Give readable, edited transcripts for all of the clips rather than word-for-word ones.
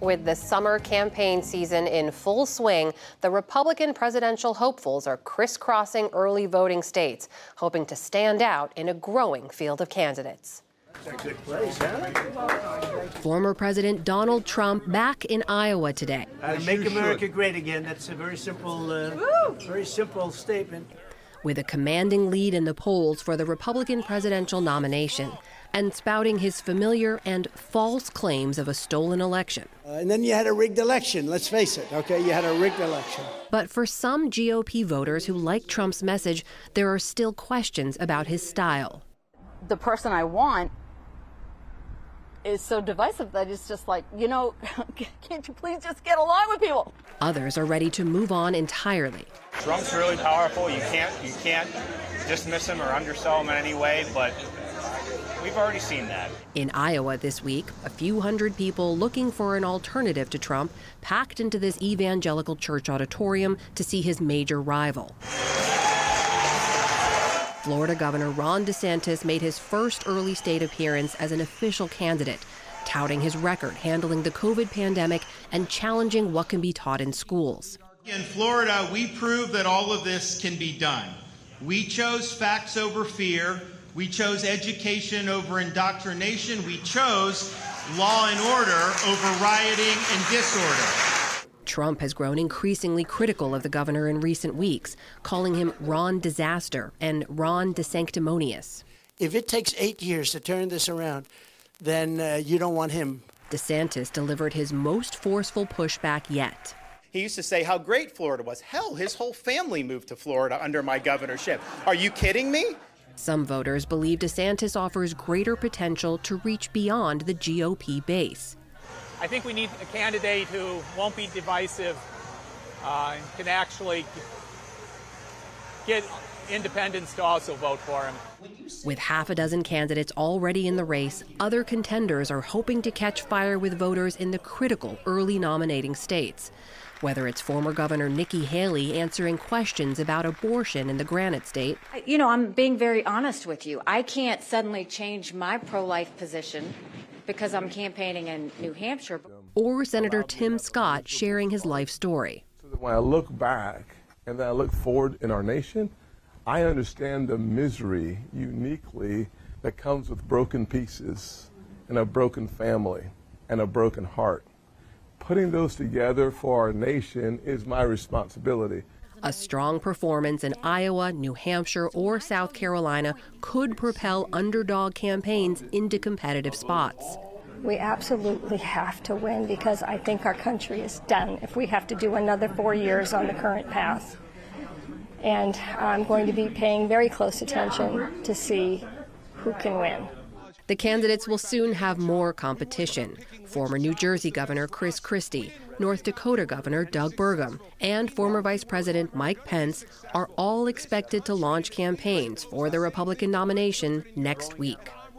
With the summer campaign season in full swing, the Republican presidential hopefuls are crisscrossing early voting states, hoping to stand out in a growing field of candidates. That's a good place, huh? Former President Donald Trump back in Iowa today. Make America great again. That's a very simple statement. With a commanding lead in the polls for the Republican presidential nomination, and spouting his familiar and false claims of a stolen election. And then you had a rigged election, let's face it, okay? You had a rigged election. But for some GOP voters who like Trump's message, there are still questions about his style. The person I want is so divisive that it's just like, can't you please just get along with people? Others are ready to move on entirely. Trump's really powerful. You can't dismiss him or undersell him in any way, but we've already seen that. In Iowa this week, a few hundred people looking for an alternative to Trump packed into this evangelical church auditorium to see his major rival. Florida Governor Ron DeSantis made his first early state appearance as an official candidate, touting his record handling the COVID pandemic and challenging what can be taught in schools. In Florida, we proved that all of this can be done. We chose facts over fear. We chose education over indoctrination. We chose law and order over rioting and disorder. Trump has grown increasingly critical of the governor in recent weeks, calling him Ron Disaster and Ron DeSanctimonious. If it takes 8 years to turn this around, then you don't want him. DeSantis delivered his most forceful pushback yet. He used to say how great Florida was. Hell, his whole family moved to Florida under my governorship. Are you kidding me? Some voters believe DeSantis offers greater potential to reach beyond the GOP base. I think we need a candidate who won't be divisive, can actually get independents to also vote for him. With half a dozen candidates already in the race, other contenders are hoping to catch fire with voters in the critical early nominating states. Whether it's former Governor Nikki Haley answering questions about abortion in the Granite State. I'm being very honest with you. I can't suddenly change my pro-life position because I'm campaigning in New Hampshire. Or Senator Tim Scott sharing his life story. When I look back and then I look forward in our nation, I understand the misery uniquely that comes with broken pieces and a broken family and a broken heart. Putting those together for our nation is my responsibility. A strong performance in Iowa, New Hampshire, or South Carolina could propel underdog campaigns into competitive spots. We absolutely have to win because I think our country is done if we have to do another 4 years on the current path. And I'm going to be paying very close attention to see who can win. The candidates will soon have more competition. Former New Jersey Governor Chris Christie, North Dakota Governor Doug Burgum, and former Vice President Mike Pence are all expected to launch campaigns for the Republican nomination next week.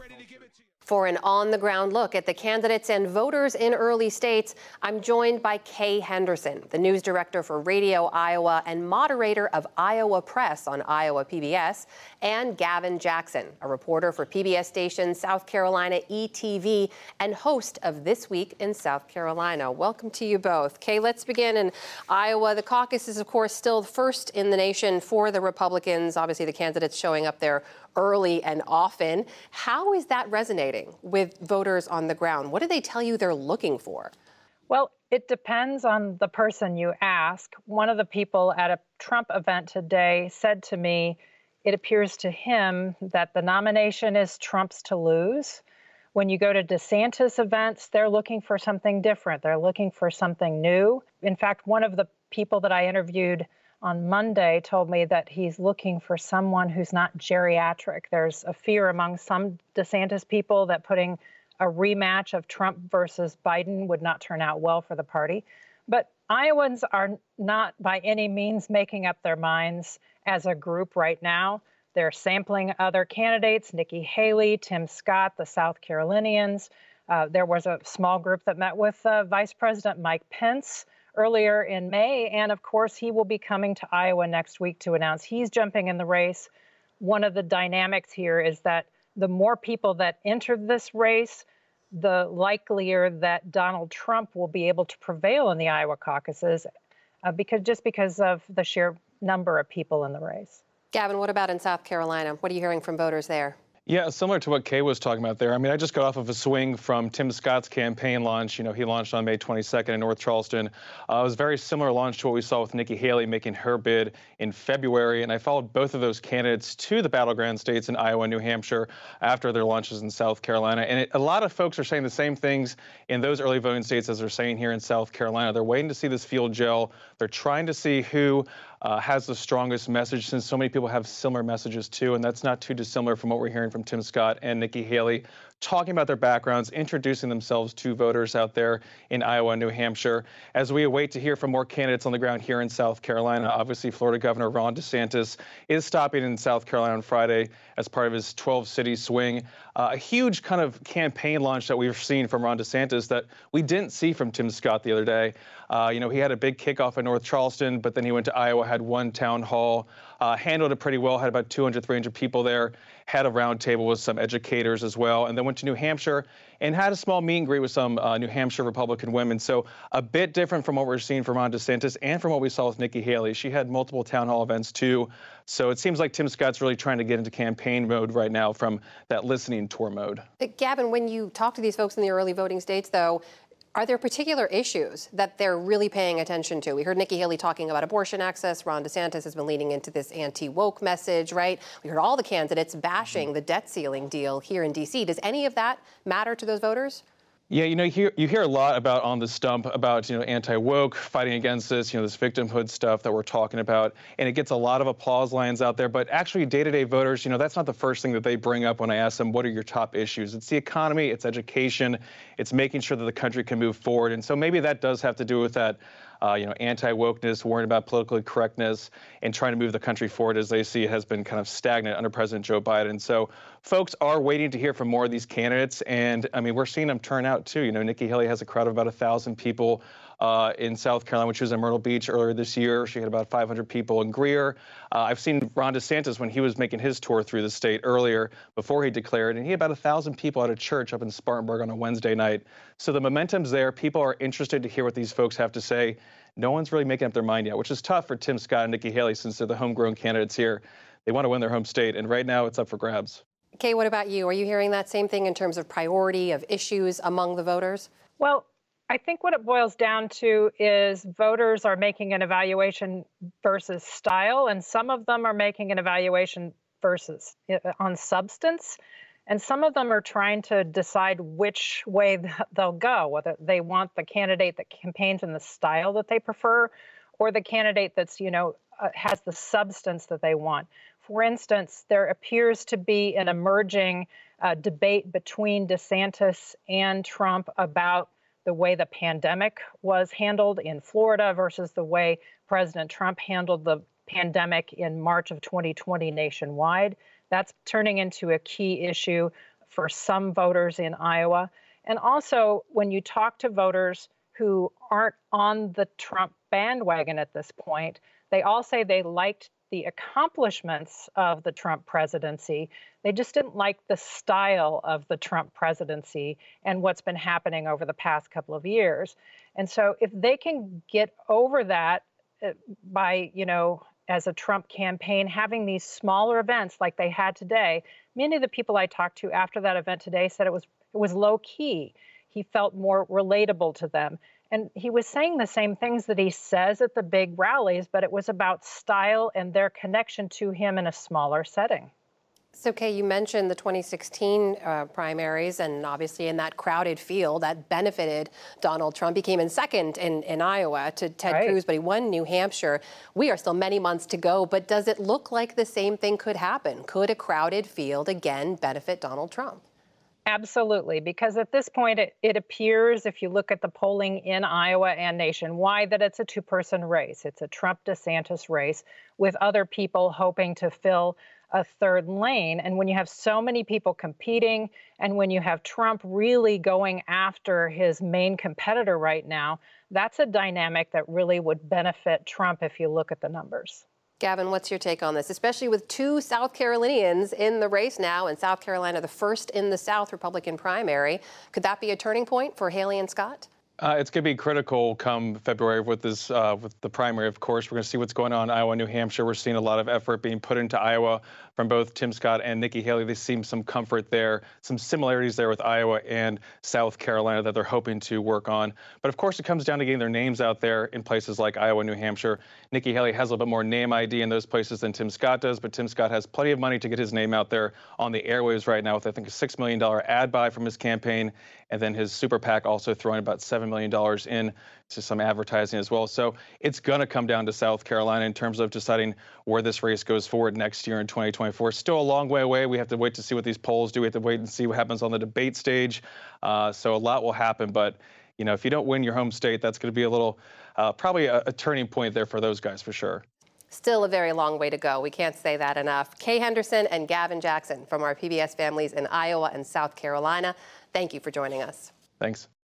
For an on-the-ground look at the candidates and voters in early states, I'm joined by Kay Henderson, the news director for Radio Iowa and moderator of Iowa Press on Iowa PBS, and Gavin Jackson, a reporter for PBS station South Carolina ETV and host of This Week in South Carolina. Welcome to you both. Kay, let's begin in Iowa. The caucus is, of course, still first in the nation for the Republicans. Obviously, the candidates showing up there early and often. How is that resonating with voters on the ground? What do they tell you they're looking for? Well, it depends on the person you ask. One of the people at a Trump event today said to me, it appears to him that the nomination is Trump's to lose. When you go to DeSantis events, they're looking for something different. They're looking for something new. In fact, one of the people that I interviewed on Monday told me that he's looking for someone who's not geriatric. There's a fear among some DeSantis people that putting a rematch of Trump versus Biden would not turn out well for the party. But Iowans are not by any means making up their minds as a group right now. They're sampling other candidates, Nikki Haley, Tim Scott, the South Carolinians. There was a small group that met with Vice President Mike Pence earlier in May. And of course, he will be coming to Iowa next week to announce he's jumping in the race. One of the dynamics here is that the more people that enter this race, the likelier that Donald Trump will be able to prevail in the Iowa caucuses because of the sheer number of people in the race. Gavin, what about in South Carolina? What are you hearing from voters there? Yeah, similar to what Kay was talking about there. I mean, I just got off of a swing from Tim Scott's campaign launch. You know, he launched on May 22nd in North Charleston. It was a very similar launch to what we saw with Nikki Haley making her bid in February. And I followed both of those candidates to the battleground states in Iowa and New Hampshire after their launches in South Carolina. And a lot of folks are saying the same things in those early voting states as they're saying here in South Carolina. They're waiting to see this field gel. They're trying to see who has the strongest message, since so many people have similar messages too, and that's not too dissimilar from what we're hearing from Tim Scott and Nikki Haley, talking about their backgrounds, introducing themselves to voters out there in Iowa and New Hampshire. As we await to hear from more candidates on the ground here in South Carolina, obviously Florida Governor Ron DeSantis is stopping in South Carolina on Friday as part of his 12-city swing. A huge kind of campaign launch that we've seen from Ron DeSantis that we didn't see from Tim Scott the other day. You know, he had a big kickoff in North Charleston, but then he went to Iowa, had one town hall, handled it pretty well, had about 200, 300 people there, had a round table with some educators as well, and then went to New Hampshire and had a small meet and greet with some New Hampshire Republican women. So a bit different from what we're seeing from Ron DeSantis and from what we saw with Nikki Haley. She had multiple town hall events too. So it seems like Tim Scott's really trying to get into campaign mode right now from that listening tour mode. Gavin, when you talk to these folks in the early voting states, though, are there particular issues that they're really paying attention to? We heard Nikki Haley talking about abortion access. Ron DeSantis has been leaning into this anti-woke message, right? We heard all the candidates bashing the debt ceiling deal here in D.C. Does any of that matter to those voters? Yeah, you know, you hear a lot about on the stump about, you know, anti-woke, fighting against this, you know, this victimhood stuff that we're talking about, and it gets a lot of applause lines out there. But actually, day-to-day voters, you know, that's not the first thing that they bring up when I ask them, what are your top issues? It's the economy, it's education, it's making sure that the country can move forward. And so maybe that does have to do with that, you know, anti-wokeness, worrying about political correctness, and trying to move the country forward as they see it has been kind of stagnant under President Joe Biden. So folks are waiting to hear from more of these candidates. And I mean, we're seeing them turn out too. You know, Nikki Haley has a crowd of about 1,000 people in South Carolina, which was in Myrtle Beach earlier this year. She had about 500 people in Greer. I've seen Ron DeSantis when he was making his tour through the state earlier before he declared, and he had about 1,000 people at a church up in Spartanburg on a Wednesday night. So the momentum's there. People are interested to hear what these folks have to say. No one's really making up their mind yet, which is tough for Tim Scott and Nikki Haley since they're the homegrown candidates here. They want to win their home state, and right now it's up for grabs. Kay, what about you? Are you hearing that same thing in terms of priority of issues among the voters? Well, I think what it boils down to is voters are making an evaluation versus style, and some of them are making an evaluation versus on substance. And some of them are trying to decide which way they'll go, whether they want the candidate that campaigns in the style that they prefer or the candidate that's, you know, has the substance that they want. For instance, there appears to be an emerging debate between DeSantis and Trump about the way the pandemic was handled in Florida versus the way President Trump handled the pandemic in March of 2020 nationwide. That's turning into a key issue for some voters in Iowa. And also, when you talk to voters who aren't on the Trump bandwagon at this point, they all say they liked the accomplishments of the Trump presidency. They just didn't like the style of the Trump presidency and what's been happening over the past couple of years. And so if they can get over that by, you know, as a Trump campaign, having these smaller events like they had today, many of the people I talked to after that event today said it was low key. He felt more relatable to them. And he was saying the same things that he says at the big rallies, but it was about style and their connection to him in a smaller setting. So, Kay, you mentioned the 2016 primaries, and obviously in that crowded field that benefited Donald Trump. He came in second in Iowa to Ted Cruz, but he won New Hampshire. We are still many months to go, but does it look like the same thing could happen? Could a crowded field again benefit Donald Trump? Absolutely, because at this point, it appears, if you look at the polling in Iowa and nationwide, that it's a two-person race. It's a Trump-DeSantis race with other people hoping to fill a third lane. And when you have so many people competing, and when you have Trump really going after his main competitor right now, that's a dynamic that really would benefit Trump if you look at the numbers. Gavin, what's your take on this, especially with two South Carolinians in the race now, and South Carolina the first in the South Republican primary? Could that be a turning point for Haley and Scott? It's going to be critical come February with this, with the primary. Of course, we're going to see what's going on in Iowa, New Hampshire. We're seeing a lot of effort being put into Iowa from both Tim Scott and Nikki Haley. They seem some comfort there, some similarities there with Iowa and South Carolina that they're hoping to work on. But of course, it comes down to getting their names out there in places like Iowa, New Hampshire. Nikki Haley has a little bit more name ID in those places than Tim Scott does, but Tim Scott has plenty of money to get his name out there on the airwaves right now with, I think, a $6 million ad buy from his campaign, and then his super PAC also throwing about $7 million in to some advertising as well. So it's going to come down to South Carolina in terms of deciding where this race goes forward next year in 2024. Still a long way away. We have to wait to see what these polls do. We have to wait and see what happens on the debate stage. So a lot will happen. But, you know, if you don't win your home state, that's going to be a little, probably a turning point there for those guys for sure. Still a very long way to go. We can't say that enough. Kay Henderson and Gavin Jackson from our PBS families in Iowa and South Carolina, thank you for joining us. Thanks.